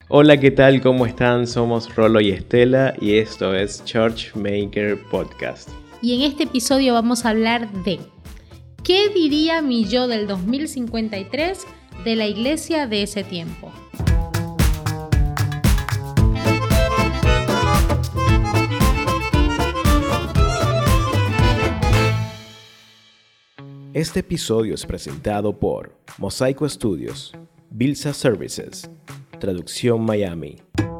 Hola, ¿qué tal? ¿Cómo están? Somos Rolo y Estela y esto es Churchmaker Podcast. Y en este episodio vamos a hablar de ¿qué diría mi yo del 2053 de la iglesia de ese tiempo? Este episodio es presentado por Mosaico Studios, Bilsa Services, Traducción Miami.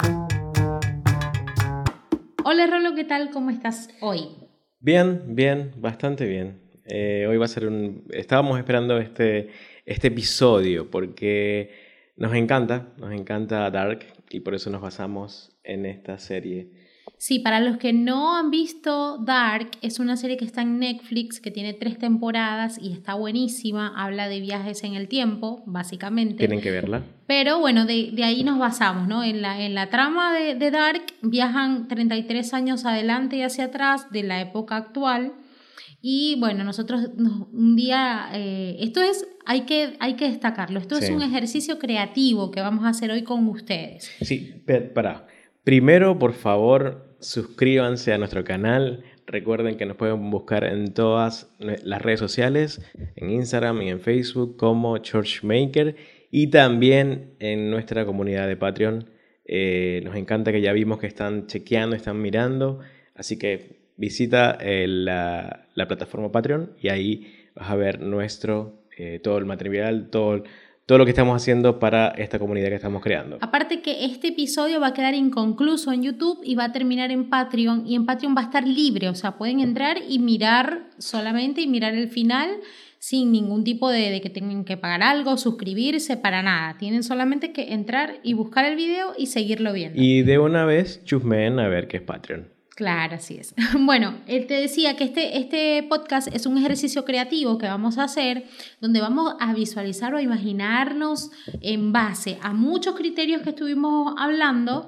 Hola Rolo, ¿qué tal? ¿Cómo estás hoy? Bien, bastante bien. Hoy va a ser Estábamos esperando este episodio porque nos encanta Dark y por eso nos basamos en esta serie. Sí, para los que no han visto Dark, es una serie que está en Netflix, que tiene 3 temporadas y está buenísima. Habla de viajes en el tiempo, básicamente. Tienen que verla. Pero bueno, de ahí nos basamos, ¿no? En la trama de Dark viajan 33 años adelante y hacia atrás de la época actual. Y bueno, nosotros un día, hay que destacarlo, esto Sí. es un ejercicio creativo que vamos a hacer hoy con ustedes. Sí, para. Primero, por favor, suscríbanse a nuestro canal. Recuerden que nos pueden buscar en todas las redes sociales, en Instagram y en Facebook como Churchmaker y también en nuestra comunidad de Patreon. Nos encanta que ya vimos que están chequeando, están mirando, así que visita la plataforma Patreon y ahí vas a ver todo el material, todo lo que estamos haciendo para esta comunidad que estamos creando. Aparte que este episodio va a quedar inconcluso en YouTube y va a terminar en Patreon, y en Patreon va a estar libre, o sea, pueden entrar y mirar solamente y mirar el final sin ningún tipo de que tengan que pagar algo, suscribirse, para nada. Tienen solamente que entrar y buscar el video y seguirlo viendo. Y de una vez chusmeen a ver qué es Patreon. Claro, así es. Bueno, te decía que este podcast es un ejercicio creativo que vamos a hacer, donde vamos a visualizar o a imaginarnos en base a muchos criterios que estuvimos hablando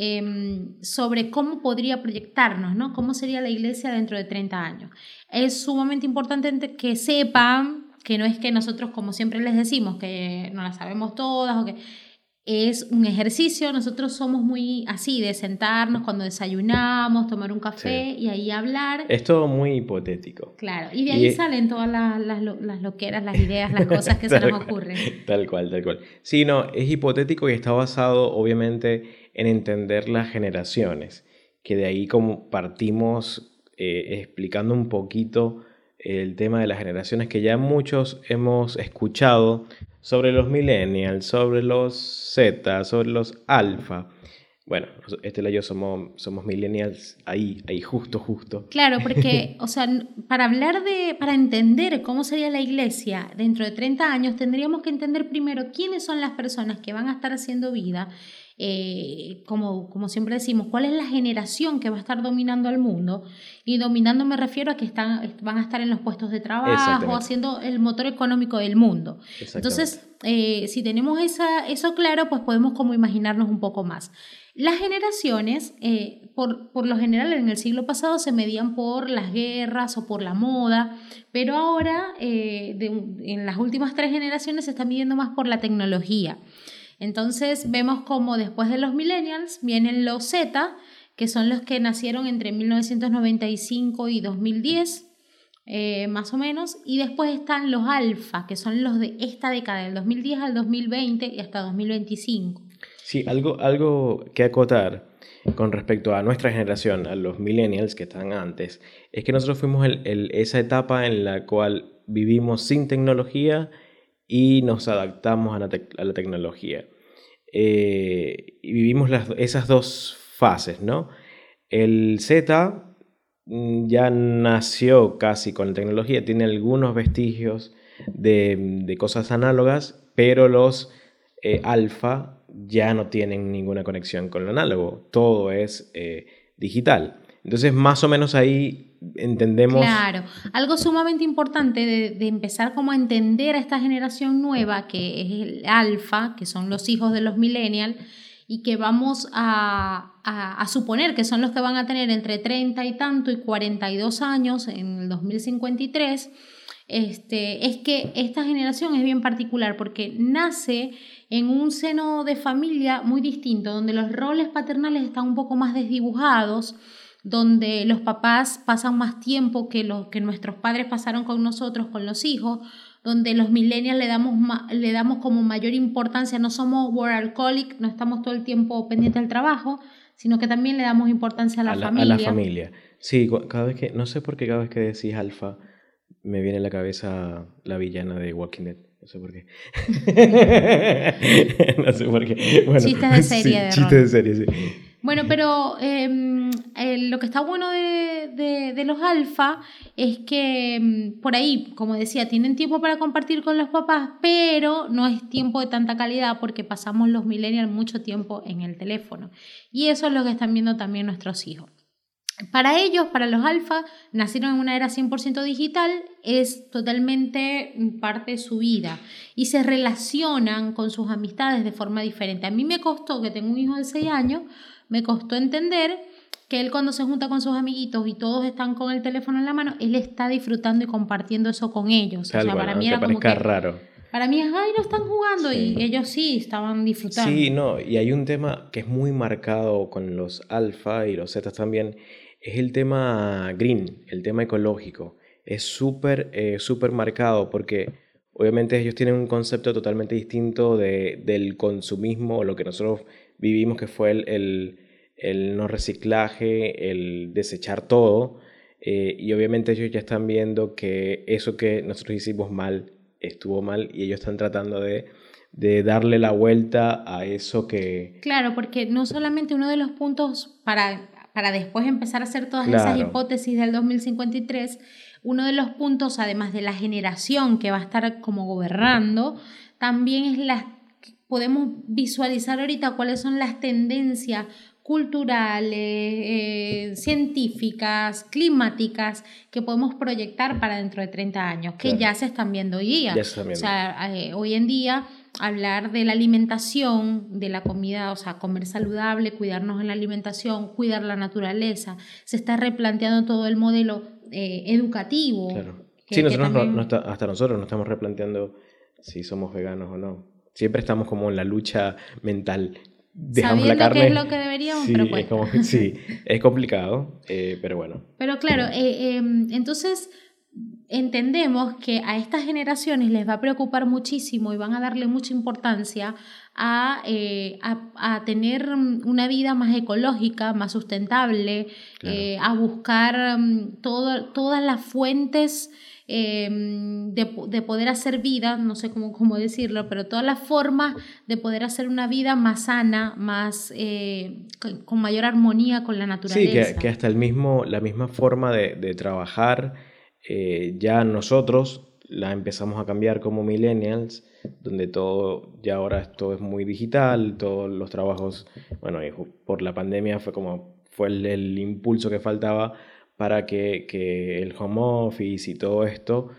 sobre cómo podría proyectarnos, ¿no? Cómo sería la iglesia dentro de 30 años. Es sumamente importante que sepan que no es que nosotros, como siempre les decimos, que no las sabemos todas o que... Es un ejercicio, nosotros somos muy así, de sentarnos cuando desayunamos, tomar un café y ahí hablar. Es todo muy hipotético. Claro, y de ahí salen todas las loqueras, las ideas, las cosas que se nos ocurren. Tal cual. Sí, no, es hipotético y está basado obviamente en entender las generaciones, que de ahí como partimos explicando un poquito el tema de las generaciones que ya muchos hemos escuchado sobre los millennials, sobre los Z, sobre los alfa. Bueno, Estela y yo somos millennials ahí justo. Claro, porque, o sea, para entender cómo sería la iglesia dentro de 30 años, tendríamos que entender primero quiénes son las personas que van a estar haciendo vida. Como siempre decimos, cuál es la generación que va a estar dominando al mundo, y dominando me refiero a que van a estar en los puestos de trabajo, haciendo el motor económico del mundo. Entonces, si tenemos eso claro, pues podemos como imaginarnos un poco más. Las generaciones, por lo general en el siglo pasado se medían por las guerras o por la moda, pero ahora en las últimas 3 generaciones se está midiendo más por la tecnología. Entonces vemos como después de los millennials vienen los Z, que son los que nacieron entre 1995 y 2010, más o menos, y después están los alfa, que son los de esta década, del 2010 al 2020 y hasta 2025. Sí, algo que acotar con respecto a nuestra generación, a los millennials que están antes, es que nosotros fuimos esa etapa en la cual vivimos sin tecnología y nos adaptamos a la tecnología. Y vivimos esas dos fases, ¿no? El Z ya nació casi con la tecnología, tiene algunos vestigios de cosas análogas, pero los alfa ya no tienen ninguna conexión con lo análogo, todo es digital. Entonces, más o menos ahí entendemos... Claro, algo sumamente importante de empezar como a entender a esta generación nueva, que es el alfa, que son los hijos de los millennials, y que vamos a suponer que son los que van a tener entre 30 y tanto y 42 años en el 2053, es que esta generación es bien particular porque nace en un seno de familia muy distinto, donde los roles paternales están un poco más desdibujados, donde los papás pasan más tiempo que nuestros padres pasaron con nosotros, con los hijos, donde los millennials le damos como mayor importancia, no somos workaholic, no estamos todo el tiempo pendientes del trabajo, sino que también le damos importancia a la familia. A la familia. Sí, cada vez que, no sé por qué cada vez que decís alfa, me viene a la cabeza la villana de Walking Dead. No sé por qué. No sé por qué. Bueno, chistes de serie, sí, de chistes de serie, sí. Bueno, pero lo que está bueno de los alfa es que por ahí, como decía, tienen tiempo para compartir con los papás, pero no es tiempo de tanta calidad porque pasamos los millennials mucho tiempo en el teléfono. Y eso es lo que están viendo también nuestros hijos. Para ellos, para los alfa, nacieron en una era 100% digital, es totalmente parte de su vida y se relacionan con sus amistades de forma diferente. A mí me costó, que tengo un hijo de 6 años, me costó entender que él cuando se junta con sus amiguitos y todos están con el teléfono en la mano, él está disfrutando y compartiendo eso con ellos. Tal, o sea, bueno, para mí te era como que raro. Para mí es, ay, no están jugando, Sí. y ellos sí estaban disfrutando. Sí, no, y hay un tema que es muy marcado con los alfa y los zetas también, es el tema green, el tema ecológico. Es súper marcado porque obviamente ellos tienen un concepto totalmente distinto del consumismo, o lo que nosotros vivimos, que fue el no reciclaje, el desechar todo. Y obviamente ellos ya están viendo que eso que nosotros hicimos mal estuvo mal y ellos están tratando de darle la vuelta a eso que... Claro, porque no solamente uno de los puntos para después empezar a hacer todas Claro. esas hipótesis del 2053, uno de los puntos, además de la generación que va a estar como gobernando, también es podemos visualizar ahorita cuáles son las tendencias culturales, científicas, climáticas que podemos proyectar para dentro de 30 años, que Claro. ya se están viendo hoy día. Ya se están viendo. O sea, hoy en día hablar de la alimentación, de la comida, o sea, comer saludable, cuidarnos en la alimentación, cuidar la naturaleza, se está replanteando todo el modelo educativo. Claro. Que, Sí, que nosotros también... hasta nosotros nos estamos replanteando si somos veganos o no. Siempre estamos como en la lucha mental. Dejamos sabiendo la carne. qué es lo que deberíamos, Sí, pero es cuesta. sí, es complicado, pero bueno. Pero claro, entonces entendemos que a estas generaciones les va a preocupar muchísimo y van a darle mucha importancia a tener una vida más ecológica, más sustentable, Claro. a buscar todas las fuentes de poder hacer vida, no sé cómo decirlo, pero todas las formas de poder hacer una vida más sana, más con mayor armonía con la naturaleza. Sí, que hasta la misma forma de trabajar, ya nosotros la empezamos a cambiar como millennials, donde todo, ya ahora todo es muy digital, todos los trabajos, bueno, y por la pandemia fue el impulso que faltaba para que el home office y todo esto,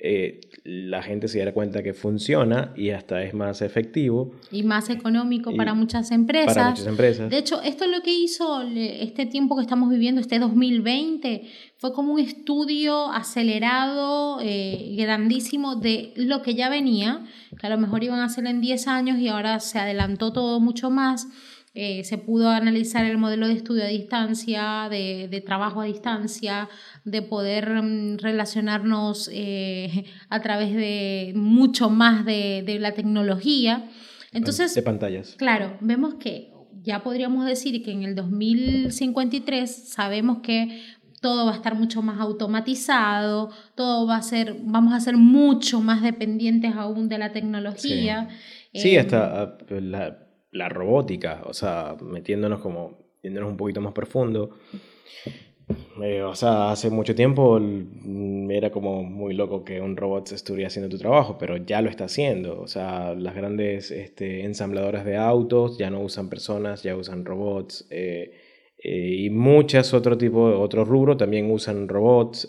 la gente se diera cuenta que funciona y hasta es más efectivo. Y más económico Y para muchas empresas. Para muchas empresas. De hecho, esto es lo que hizo este tiempo que estamos viviendo, este 2020, fue como un estudio acelerado, grandísimo de lo que ya venía, que a lo mejor iban a hacer en 10 años y ahora se adelantó todo mucho más. Se pudo analizar el modelo de estudio a distancia, de trabajo a distancia, de poder relacionarnos a través de mucho más de la tecnología. Entonces, de pantallas. Claro, vemos que ya podríamos decir que en el 2053 sabemos que todo va a estar mucho más automatizado, vamos a ser mucho más dependientes aún de la tecnología. Sí, hasta la robótica, o sea, yéndonos un poquito más profundo. O sea, hace mucho tiempo era como muy loco que un robot estuviera haciendo tu trabajo, pero ya lo está haciendo. O sea, las grandes ensambladoras de autos ya no usan personas, ya usan robots. Y otro rubro también usan robots.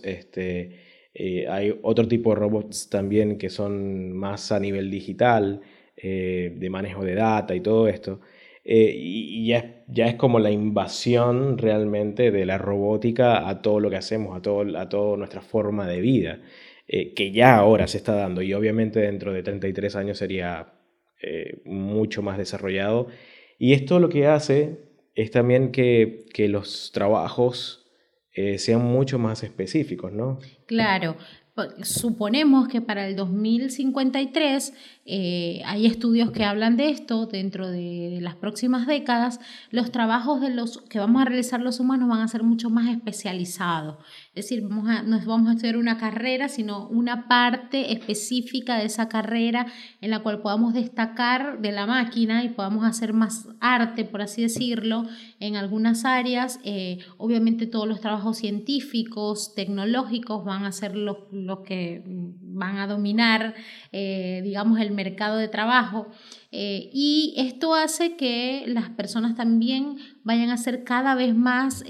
Hay otro tipo de robots también que son más a nivel digital, de manejo de data y todo esto. Y ya es como la invasión realmente de la robótica a todo lo que hacemos, a toda nuestra forma de vida, que ya ahora se está dando y obviamente dentro de 33 años sería mucho más desarrollado. Y esto lo que hace es también que los trabajos sean mucho más específicos, ¿no? Claro, suponemos que para el 2053 hay estudios que hablan de esto, dentro de las próximas décadas, los trabajos que vamos a realizar los humanos van a ser mucho más especializados. Es decir, no vamos a estudiar una carrera, sino una parte específica de esa carrera en la cual podamos destacar de la máquina y podamos hacer más arte, por así decirlo, en algunas áreas. Obviamente todos los trabajos científicos, tecnológicos van a ser los que van a dominar, digamos, el mercado de trabajo. Y esto hace que las personas también vayan a ser cada vez más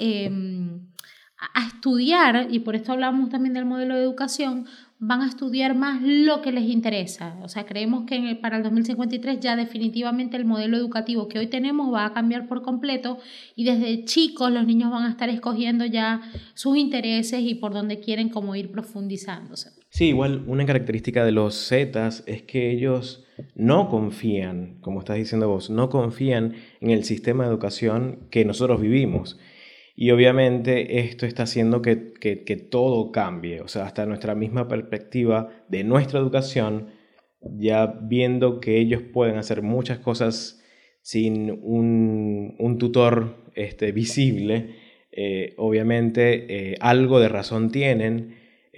a estudiar, y por esto hablamos también del modelo de educación, van a estudiar más lo que les interesa. O sea, creemos que para el 2053 ya definitivamente el modelo educativo que hoy tenemos va a cambiar por completo, y desde chicos los niños van a estar escogiendo ya sus intereses y por dónde quieren como ir profundizándose. Sí, igual una característica de los Zetas es que ellos no confían, como estás diciendo vos, no confían en el sistema de educación que nosotros vivimos. Y obviamente esto está haciendo que todo cambie, o sea, hasta nuestra misma perspectiva de nuestra educación, ya viendo que ellos pueden hacer muchas cosas sin un tutor visible, obviamente algo de razón tienen,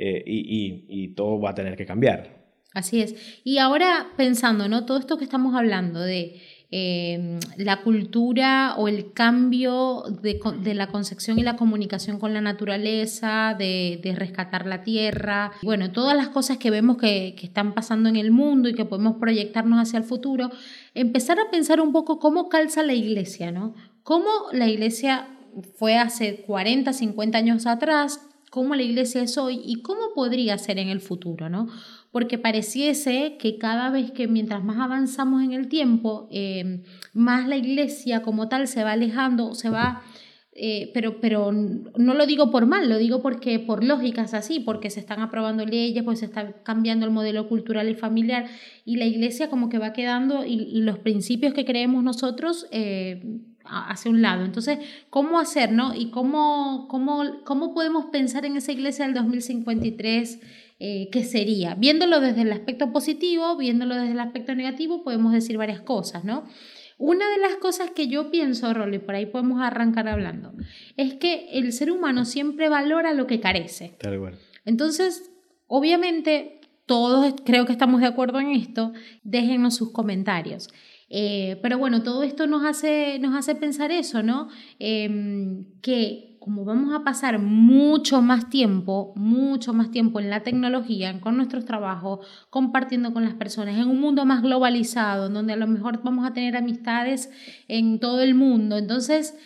y todo va a tener que cambiar. Así es. Y ahora pensando, ¿no? Todo esto que estamos hablando de la cultura o el cambio de la concepción y la comunicación con la naturaleza, de rescatar la tierra, bueno, todas las cosas que vemos que están pasando en el mundo y que podemos proyectarnos hacia el futuro, empezar a pensar un poco cómo calza la iglesia, ¿no? Cómo la iglesia fue hace 40, 50 años atrás, cómo la iglesia es hoy y cómo podría ser en el futuro, ¿no? Porque pareciese que cada vez que mientras más avanzamos en el tiempo, más la iglesia como tal se va alejando, se va, pero no lo digo por mal, lo digo porque por lógica es así, porque se están aprobando leyes, pues se está cambiando el modelo cultural y familiar, y la iglesia como que va quedando, y los principios que creemos nosotros hacia un lado. Entonces, ¿cómo hacer, no? Y cómo podemos pensar en esa iglesia del 2053, ¿qué sería? Viéndolo desde el aspecto positivo, viéndolo desde el aspecto negativo, podemos decir varias cosas, ¿no? Una de las cosas que yo pienso, Rolly, por ahí podemos arrancar hablando, es que el ser humano siempre valora lo que carece. Tal cual. Entonces, obviamente, todos creo que estamos de acuerdo en esto. Déjennos sus comentarios. Pero bueno, todo esto nos hace pensar eso, ¿no? Que como vamos a pasar mucho más tiempo en la tecnología, con nuestros trabajos, compartiendo con las personas, en un mundo más globalizado, donde a lo mejor vamos a tener amistades en todo el mundo, entonces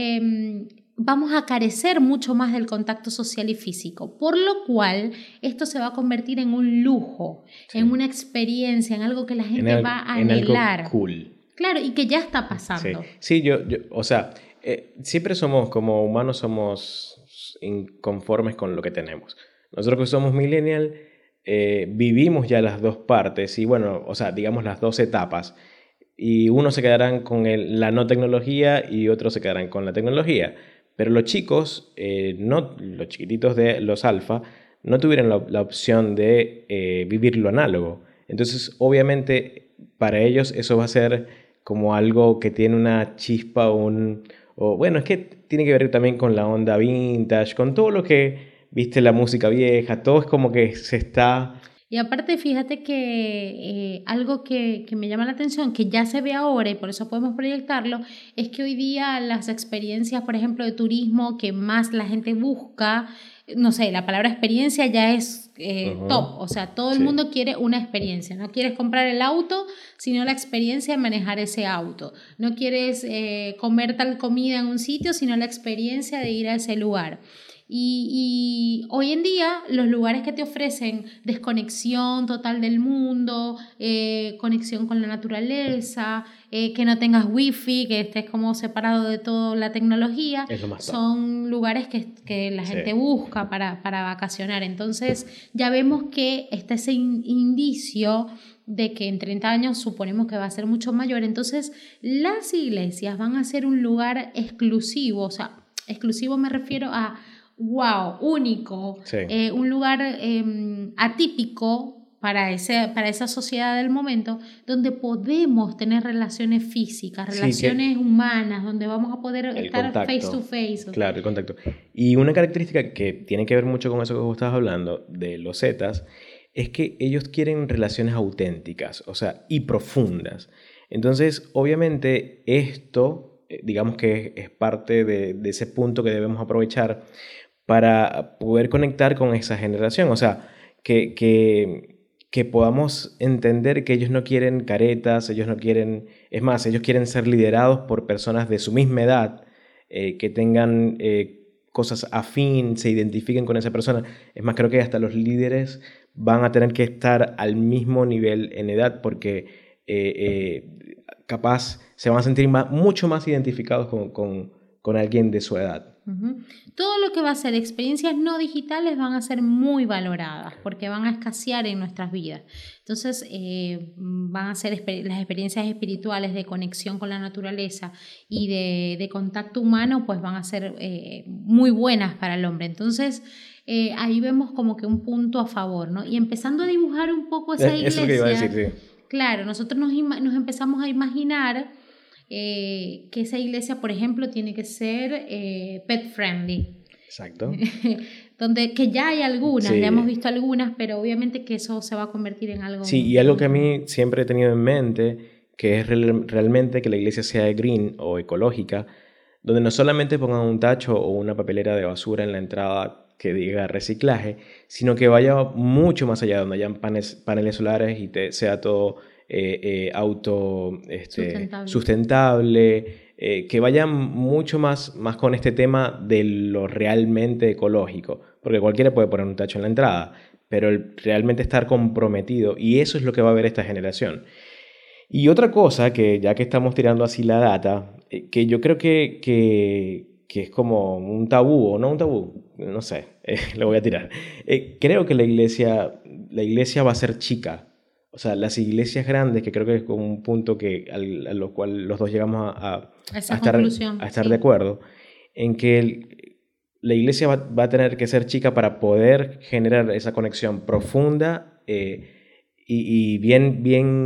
vamos a carecer mucho más del contacto social y físico, por lo cual esto se va a convertir en un lujo, sí, en una experiencia, en algo que la gente va a anhelar. En algo cool. Claro, y que ya está pasando. Sí, yo o sea, siempre somos, como humanos, somos inconformes con lo que tenemos. Nosotros que somos millennial, vivimos ya las dos partes y bueno, o sea, digamos las dos etapas. Y unos se quedarán con la no tecnología y otros se quedarán con la tecnología. Pero los chicos, los chiquititos de los alfa, no tuvieron la opción de vivir lo análogo. Entonces, obviamente, para ellos eso va a ser como algo que tiene una chispa o bueno, es que tiene que ver también con la onda vintage, con todo lo que, viste, la música vieja, todo es como que se está... Y aparte, fíjate que algo que me llama la atención, que ya se ve ahora y por eso podemos proyectarlo, es que hoy día las experiencias, por ejemplo, de turismo que más la gente busca, no sé, la palabra experiencia ya es top, o sea, todo el mundo quiere una experiencia, no quieres comprar el auto, sino la experiencia de manejar ese auto, no quieres comer tal comida en un sitio, sino la experiencia de ir a ese lugar. Y hoy en día los lugares que te ofrecen desconexión total del mundo, conexión con la naturaleza, que no tengas wifi, que estés como separado de toda la tecnología, son lugares que la gente busca para vacacionar. Entonces ya vemos que está ese indicio de que en 30 años suponemos que va a ser mucho mayor. Entonces, las iglesias van a ser un lugar exclusivo, o sea, exclusivo me refiero a, wow, único, Sí. Un lugar atípico para esa sociedad del momento, donde podemos tener relaciones físicas, relaciones humanas, donde vamos a poder estar face to face. Claro, el contacto. Y una característica que tiene que ver mucho con eso que vos estabas hablando, de los Zetas, es que ellos quieren relaciones auténticas, o sea, y profundas. Entonces, obviamente, esto, digamos que es parte de ese punto que debemos aprovechar para poder conectar con esa generación. O sea, que podamos entender que ellos no quieren caretas, ellos no quieren, es más, ellos quieren ser liderados por personas de su misma edad, que tengan cosas afín, se identifiquen con esa persona. Es más, creo que hasta los líderes van a tener que estar al mismo nivel en edad porque capaz se van a sentir mucho más identificados con alguien de su edad. Uh-huh. Todo lo que va a ser experiencias no digitales van a ser muy valoradas porque van a escasear en nuestras vidas. Entonces van a ser las experiencias espirituales de conexión con la naturaleza y de contacto humano, pues van a ser muy buenas para el hombre. Entonces ahí vemos como que un punto a favor, ¿no? Y empezando a dibujar un poco esa iglesia. Eso es lo que iba a decir, sí. Claro, nosotros nos empezamos a imaginar que esa iglesia, por ejemplo, tiene que ser pet friendly. Exacto. Que ya hay algunas, sí. ya hemos visto algunas, pero obviamente que eso se va a convertir en algo... Sí, y algo que a mí siempre he tenido en mente, que es realmente que la iglesia sea green o ecológica, donde no solamente pongan un tacho o una papelera de basura en la entrada que diga reciclaje, sino que vaya mucho más allá, donde hayan paneles solares y sea todo sustentable, que vayan mucho más con este tema de lo realmente ecológico, porque cualquiera puede poner un tacho en la entrada, pero realmente estar comprometido, y eso es lo que va a ver esta generación. Y otra cosa, que ya que estamos tirando así la data, que yo creo que es como un tabú, o no un tabú, no sé, lo voy a tirar. Creo que la iglesia va a ser chica. O sea, las iglesias grandes, que creo que es como un punto a lo cual los dos llegamos a estar de acuerdo, en que la iglesia va a tener que ser chica para poder generar esa conexión profunda y bien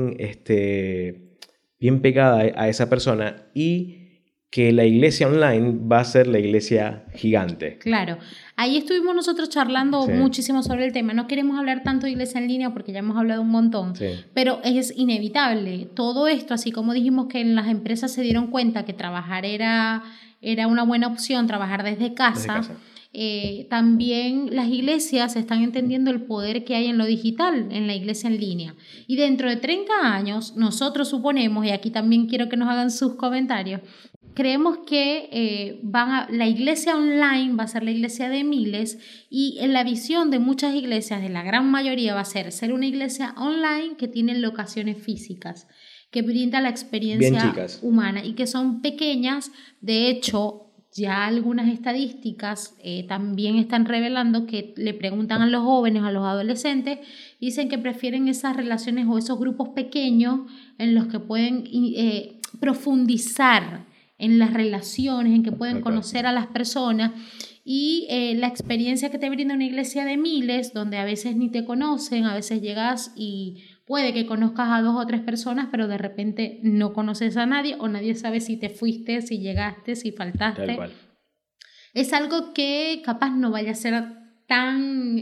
pegada a esa persona, y que la iglesia online va a ser la iglesia gigante. Claro, ahí estuvimos nosotros charlando muchísimo sobre el tema. No queremos hablar tanto de iglesia en línea porque ya hemos hablado un montón, pero es inevitable. Todo esto, así como dijimos que en las empresas se dieron cuenta que trabajar era una buena opción, trabajar desde casa. También las iglesias están entendiendo el poder que hay en lo digital, en la iglesia en línea. Y dentro de 30 años, nosotros suponemos, y aquí también quiero que nos hagan sus comentarios, creemos que la iglesia online va a ser la iglesia de miles, y en la visión de muchas iglesias, de la gran mayoría, va a ser una iglesia online que tiene locaciones físicas, que brinda la experiencia humana y que son pequeñas. De hecho, ya algunas estadísticas también están revelando que le preguntan a los jóvenes, a los adolescentes, dicen que prefieren esas relaciones o esos grupos pequeños en los que pueden profundizar en las relaciones, en que pueden conocer a las personas, y la experiencia que te brinda una iglesia de miles, donde a veces ni te conocen, a veces llegas y puede que conozcas a 2 o 3 personas, pero de repente no conoces a nadie, o nadie sabe si te fuiste, si llegaste, si faltaste. Tal cual. Es algo que capaz no vaya a ser tan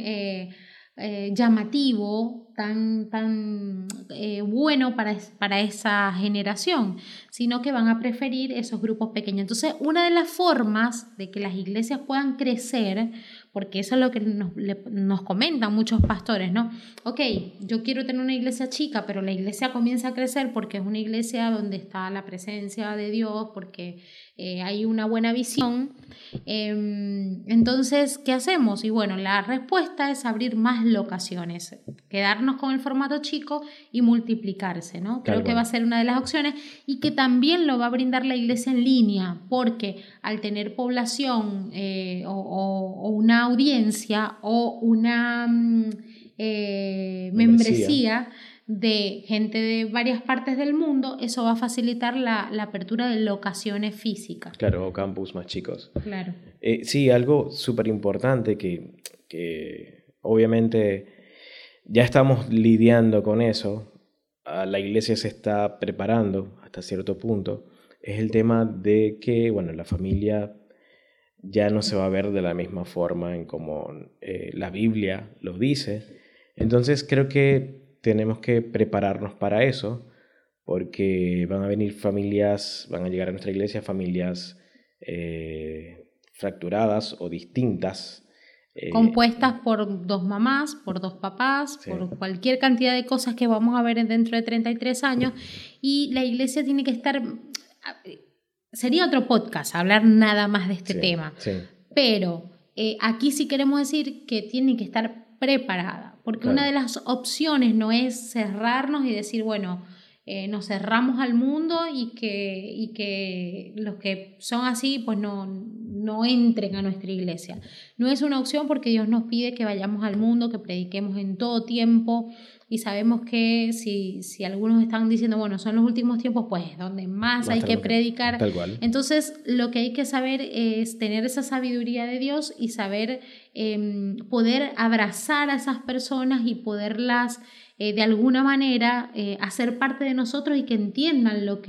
llamativo, tan bueno para esa generación, sino que van a preferir esos grupos pequeños. Entonces, una de las formas de que las iglesias puedan crecer, porque eso es lo que nos comentan muchos pastores, ¿no? Ok, yo quiero tener una iglesia chica, pero la iglesia comienza a crecer porque es una iglesia donde está la presencia de Dios, porque hay una buena visión. Entonces, ¿qué hacemos? Y bueno, la respuesta es abrir más locaciones, quedarnos con el formato chico y multiplicarse, ¿no? Creo que va a ser una de las opciones, y que también lo va a brindar la iglesia en línea, porque al tener población o una audiencia o una membresía de gente de varias partes del mundo, eso va a facilitar la apertura de locaciones físicas. Claro, o campus más chicos. Claro. Sí, algo súper importante que obviamente ya estamos lidiando con eso, la iglesia se está preparando hasta cierto punto, es el tema de que, bueno, la familia ya no se va a ver de la misma forma en como la Biblia lo dice. Entonces creo que tenemos que prepararnos para eso, porque van a venir familias, van a llegar a nuestra iglesia familias fracturadas o distintas. Compuestas por 2 mamás, por 2 papás, Sí. por cualquier cantidad de cosas que vamos a ver dentro de 33 años. Y la iglesia tiene que estar... Sería otro podcast hablar nada más de este tema. Sí. Pero aquí sí queremos decir que tiene que estar preparada. Porque Claro. una de las opciones no es cerrarnos y decir, bueno, nos cerramos al mundo y que los que son así pues no entren a nuestra iglesia. No es una opción porque Dios nos pide que vayamos al mundo, que prediquemos en todo tiempo, y sabemos que si algunos están diciendo, bueno, son los últimos tiempos, pues donde más hay que predicar. Tal cual. Entonces lo que hay que saber es tener esa sabiduría de Dios y saber poder abrazar a esas personas y poderlas de alguna manera hacer parte de nosotros y que entiendan lo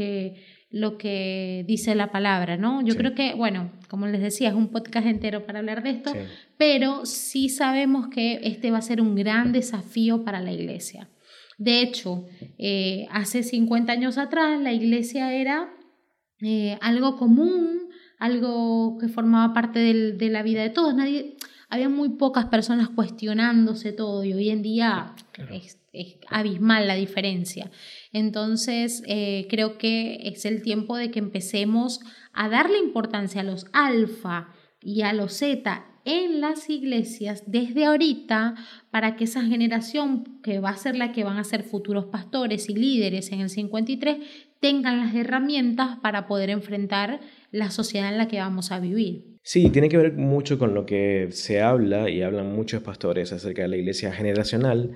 que dice la palabra, ¿no? Yo creo que, bueno, como les decía, es un podcast entero para hablar de esto, pero sí sabemos que este va a ser un gran desafío para la iglesia. De hecho, hace 50 años atrás la iglesia era algo común, algo que formaba parte de la vida de todos. Había muy pocas personas cuestionándose todo y hoy en día es abismal la diferencia. Entonces creo que es el tiempo de que empecemos a darle importancia a los alfa y a los zeta en las iglesias desde ahorita, para que esa generación que va a ser la que van a ser futuros pastores y líderes en el 53 tengan las herramientas para poder enfrentar la sociedad en la que vamos a vivir. Sí, tiene que ver mucho con lo que se habla y hablan muchos pastores acerca de la iglesia generacional,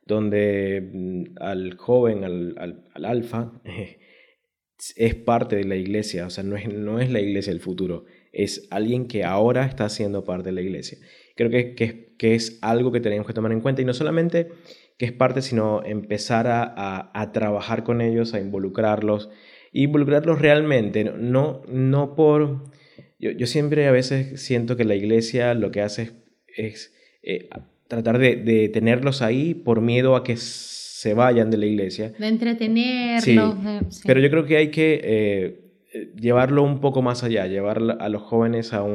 donde al joven, al alfa, es parte de la iglesia, o sea, no es la iglesia del futuro, es alguien que ahora está siendo parte de la iglesia. Creo que es algo que tenemos que tomar en cuenta, y no solamente que es parte, sino empezar a trabajar con ellos, a involucrarlos realmente, no por... Yo siempre a veces siento que la iglesia lo que hace es tratar de tenerlos ahí por miedo a que se vayan de la iglesia. De entretenerlos. Sí, pero yo creo que hay que llevarlo un poco más allá, llevar a los jóvenes a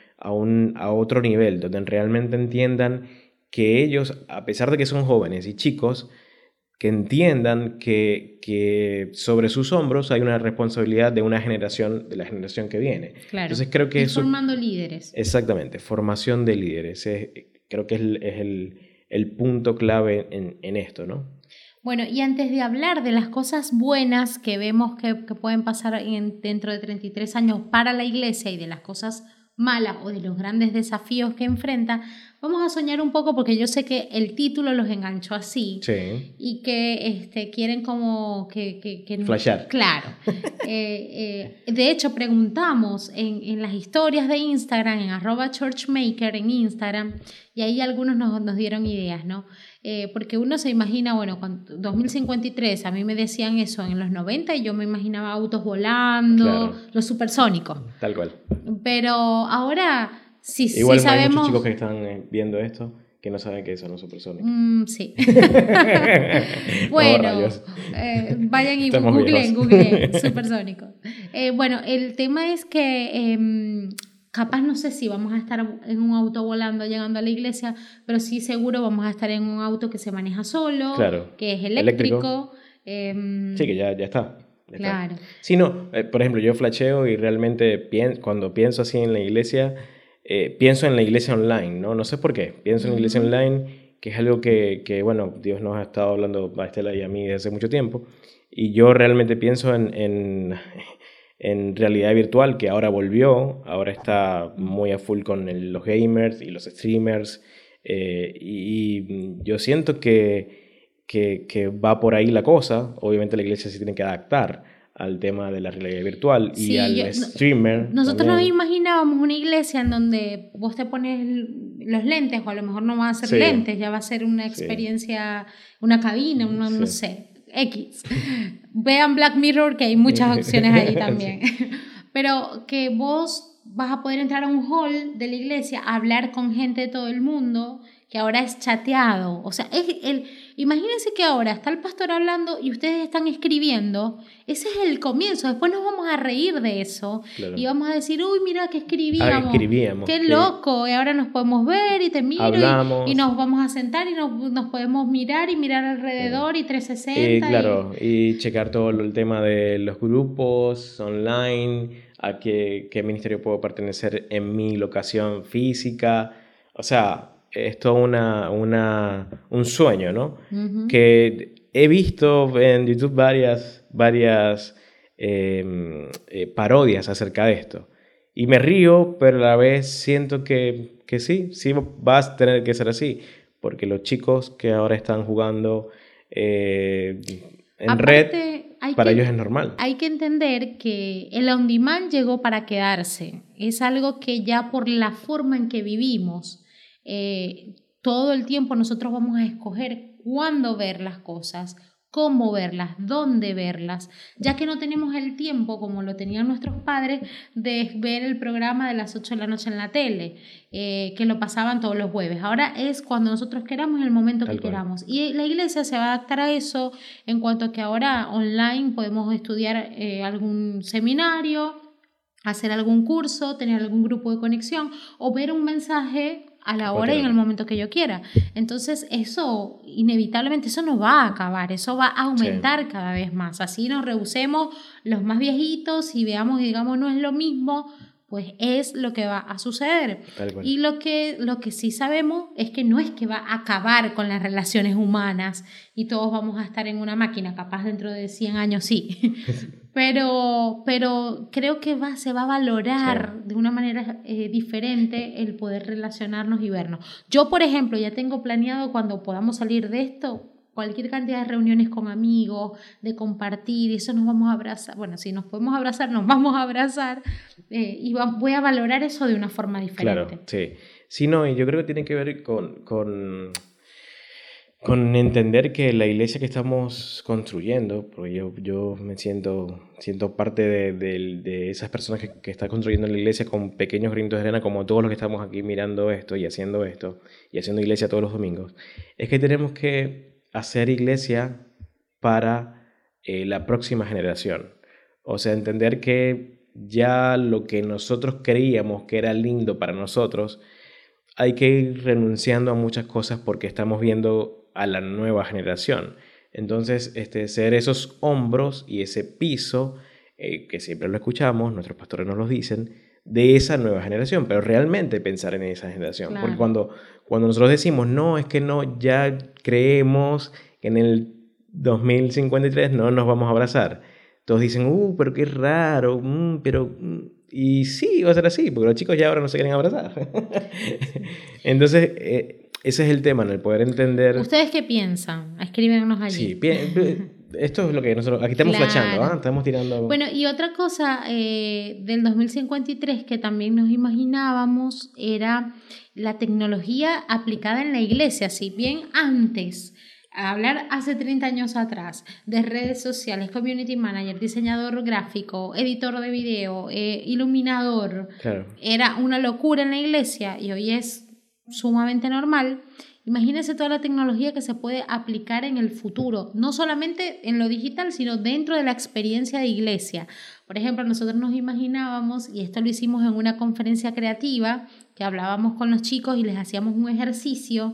otro nivel, donde realmente entiendan que ellos, a pesar de que son jóvenes y chicos, que entiendan que sobre sus hombros hay una responsabilidad de la generación que viene. Claro. Entonces creo que eso, formando líderes. Exactamente, formación de líderes. Creo que es el punto clave en esto, ¿no? Bueno, y antes de hablar de las cosas buenas que vemos que pueden pasar dentro de 33 años para la iglesia y de las cosas malas o de los grandes desafíos que enfrenta, vamos a soñar un poco, porque yo sé que el título los enganchó así. Sí. Y que quieren como que flashear. Claro. De hecho, preguntamos en las historias de Instagram, en @churchmaker en Instagram, y ahí algunos nos dieron ideas, ¿no? Porque uno se imagina, bueno, cuando 2053, a mí me decían eso en los 90 y yo me imaginaba autos volando, claro, los supersónicos. Tal cual. Pero ahora Igual sí sabemos... hay muchos chicos que están viendo esto que no saben qué son los supersónicos. Sí. Bueno, vayan y googleen supersónicos. Bueno, el tema es que capaz no sé si vamos a estar en un auto volando llegando a la iglesia, pero sí seguro vamos a estar en un auto que se maneja solo, claro, que es eléctrico. Sí, que ya está. Claro. Sí, no, por ejemplo, yo flasheo y realmente cuando pienso así en la iglesia, pienso en la iglesia online, ¿no? No sé por qué, pienso en la iglesia online, que es algo que bueno, Dios nos ha estado hablando a Estela y a mí desde hace mucho tiempo, y yo realmente pienso en realidad virtual, que ahora volvió, ahora está muy a full con los gamers y los streamers, y yo siento que que va por ahí la cosa. Obviamente la iglesia se tiene que adaptar al tema de la realidad virtual y al streamer. Nosotros también. nos imaginábamos una iglesia en donde vos te pones los lentes, o a lo mejor no van a ser lentes, ya va a ser una experiencia, una cabina, no sé, X. Vean Black Mirror, que hay muchas opciones ahí también. Pero que vos vas a poder entrar a un hall de la iglesia, hablar con gente de todo el mundo, que ahora es chateado. O sea, imagínense que ahora está el pastor hablando y ustedes están escribiendo. Ese es el comienzo. Después nos vamos a reír de eso. Claro. Y vamos a decir, uy, mira que escribíamos. Qué loco. Y ahora nos podemos ver y te miro. Y nos vamos a sentar y nos podemos mirar y mirar alrededor y 360. Claro, y checar todo el tema de los grupos online, a qué ministerio puedo pertenecer en mi locación física. O sea, es todo un sueño, ¿no? Uh-huh. Que he visto en YouTube varias parodias acerca de esto. Y me río, pero a la vez siento que sí va a tener que ser así. Porque los chicos que ahora están jugando en red, para ellos es normal. Hay que entender que el on demand llegó para quedarse. Es algo que ya por la forma en que vivimos, todo el tiempo nosotros vamos a escoger cuándo ver las cosas, cómo verlas, dónde verlas, ya que no tenemos el tiempo, como lo tenían nuestros padres, de ver el programa de las 8 de la noche en la tele, que lo pasaban todos los jueves. Ahora es cuando nosotros queramos, en el momento que queramos. Y la iglesia se va a adaptar a eso, en cuanto a que ahora online podemos estudiar algún seminario, hacer algún curso, tener algún grupo de conexión o ver un mensaje a la hora y en el momento que yo quiera. Entonces eso, inevitablemente, eso no va a acabar, eso va a aumentar cada vez más. Así nos rehusemos los más viejitos y veamos y digamos no es lo mismo, pues es lo que va a suceder. Y lo que sí sabemos es que no es que va a acabar con las relaciones humanas y todos vamos a estar en una máquina, capaz dentro de 100 años sí. Pero creo que se va a valorar de una manera diferente el poder relacionarnos y vernos. Yo, por ejemplo, ya tengo planeado cuando podamos salir de esto, cualquier cantidad de reuniones con amigos, de compartir, eso nos vamos a abrazar. Bueno, si nos podemos abrazar, nos vamos a abrazar y voy a valorar eso de una forma diferente. Claro, sí. Sí, no, y yo creo que tiene que ver con entender que la iglesia que estamos construyendo, porque yo me siento parte de esas personas que están construyendo la iglesia con pequeños granitos de arena, como todos los que estamos aquí mirando esto y haciendo iglesia todos los domingos, es que tenemos que hacer iglesia para la próxima generación. O sea, entender que ya lo que nosotros creíamos que era lindo para nosotros, hay que ir renunciando a muchas cosas porque estamos viendo a la nueva generación. Entonces, ser esos hombros y ese piso, que siempre lo escuchamos, nuestros pastores nos lo dicen, de esa nueva generación, pero realmente pensar en esa generación. Claro. Porque cuando nosotros decimos, no, es que no, ya creemos que en el 2053 no nos vamos a abrazar. Todos dicen, pero qué raro, y sí, va a ser así, porque los chicos ya ahora no se quieren abrazar. Entonces, ese es el tema, en el poder entender... ¿Ustedes qué piensan? Escríbenos allí. Sí, esto es lo que nosotros... Aquí estamos flashando, estamos tirando... Bueno, y otra cosa del 2053 que también nos imaginábamos era la tecnología aplicada en la iglesia. Si bien antes, hablar hace 30 años atrás de redes sociales, community manager, diseñador gráfico, editor de video, iluminador, claro, era una locura en la iglesia y hoy es sumamente normal. Imagínense toda la tecnología que se puede aplicar en el futuro, no solamente en lo digital, sino dentro de la experiencia de iglesia. Por ejemplo, nosotros nos imaginábamos, y esto lo hicimos en una conferencia creativa, que hablábamos con los chicos y les hacíamos un ejercicio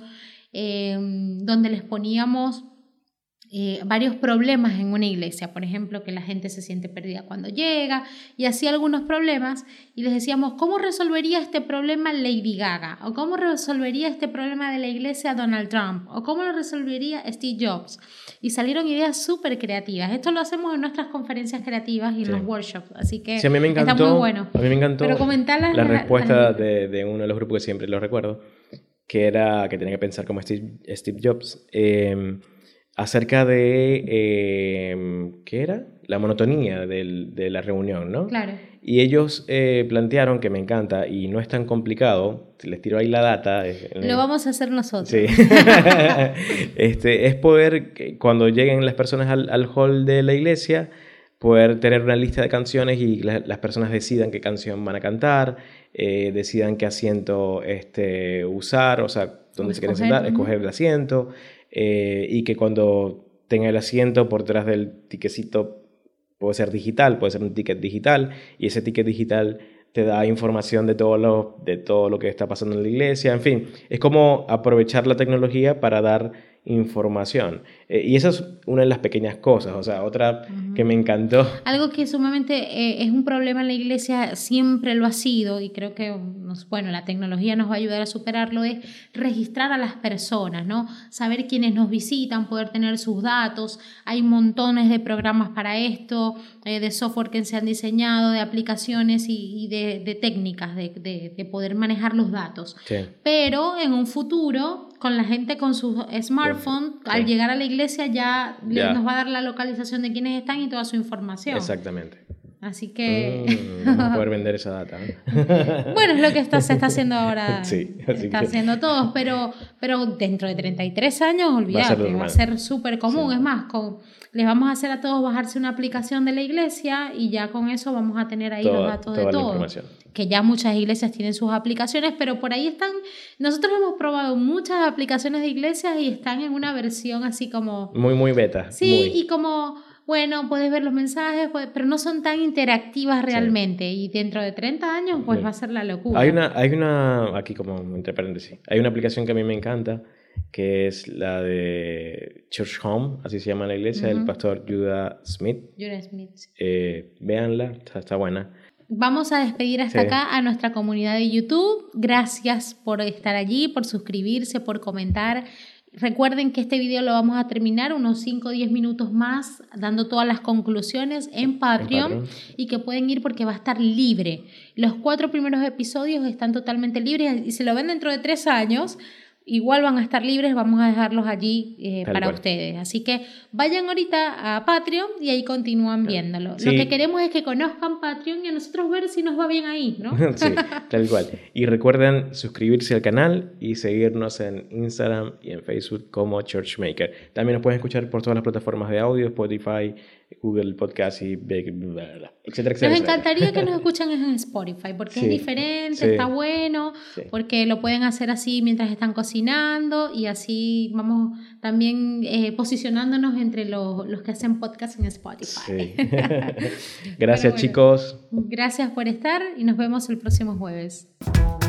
donde les poníamos varios problemas en una iglesia, por ejemplo, que la gente se siente perdida cuando llega y así algunos problemas, y les decíamos, ¿cómo resolvería este problema Lady Gaga? ¿O cómo resolvería este problema de la iglesia Donald Trump? ¿O cómo lo resolvería Steve Jobs? Y salieron ideas súper creativas. Esto lo hacemos en nuestras conferencias creativas y en los workshops, así que sí, a mí me encantó, está muy bueno. A mí me encantó pero la respuesta de uno de los grupos que siempre lo recuerdo, que era que tenía que pensar como Steve Jobs. acerca de, ¿qué era? La monotonía de la reunión, ¿no? Claro. Y ellos plantearon, que me encanta y no es tan complicado, les tiro ahí la data. Lo vamos a hacer nosotros. Sí. Es poder, cuando lleguen las personas al hall de la iglesia, poder tener una lista de canciones y las personas decidan qué canción van a cantar, decidan qué asiento usar, o sea, dónde se quieren sentar, escoger el asiento, y que cuando tenga el asiento por detrás del tiquecito, puede ser digital, puede ser un ticket digital, y ese ticket digital te da información de todo lo que está pasando en la iglesia. En fin, es como aprovechar la tecnología para dar información. Y esa es una de las pequeñas cosas. O sea, otra que me encantó. Algo que sumamente es un problema en la iglesia, siempre lo ha sido, y creo que la tecnología nos va a ayudar a superarlo, es registrar a las personas, ¿no? Saber quiénes nos visitan, poder tener sus datos. Hay montones de programas para esto, de software que se han diseñado, de aplicaciones y de técnicas de poder manejar los datos. Sí. Pero en un futuro, con la gente con sus smartphones, sí, al llegar a la iglesia ya nos va a dar la localización de quiénes están y toda su información. Exactamente. Así que... vamos a poder vender esa data, ¿no? Bueno, es lo que se está haciendo ahora. Sí, haciendo todos, pero dentro de 33 años, olvídate, va a ser súper común. Sí. Es más, les vamos a hacer a todos bajarse una aplicación de la iglesia y ya con eso vamos a tener ahí los datos de todo. Que ya muchas iglesias tienen sus aplicaciones, pero por ahí están. Nosotros hemos probado muchas aplicaciones de iglesias y están en una versión así como... Muy beta. Sí, y como... Bueno, puedes ver los mensajes, pero no son tan interactivas realmente. Sí. Y dentro de 30 años, pues va a ser la locura. Hay una, aquí como entre paréntesis, hay una aplicación que a mí me encanta, que es la de Church Home, así se llama la iglesia, del pastor Judah Smith. Judah Smith. Véanla, está buena. Vamos a despedir hasta acá a nuestra comunidad de YouTube. Gracias por estar allí, por suscribirse, por comentar. Recuerden que este video lo vamos a terminar unos 5 o 10 minutos más dando todas las conclusiones en Patreon y que pueden ir porque va a estar libre. Los 4 primeros episodios están totalmente libres y si lo ven dentro de 3 años, igual van a estar libres, vamos a dejarlos allí para ustedes. Así que vayan ahorita a Patreon y ahí continúan viéndolo. Sí. Lo que queremos es que conozcan Patreon y a nosotros ver si nos va bien ahí, ¿no? Sí, tal cual. Y recuerden suscribirse al canal y seguirnos en Instagram y en Facebook como Churchmaker. También nos pueden escuchar por todas las plataformas de audio, Spotify, Google Podcast y etcétera, etcétera. Nos encantaría que nos escuchen en Spotify porque es diferente, está bueno, porque lo pueden hacer así mientras están cocinando y así vamos también posicionándonos entre los que hacen podcast en Spotify. Sí. Gracias, chicos. Gracias por estar y nos vemos el próximo jueves.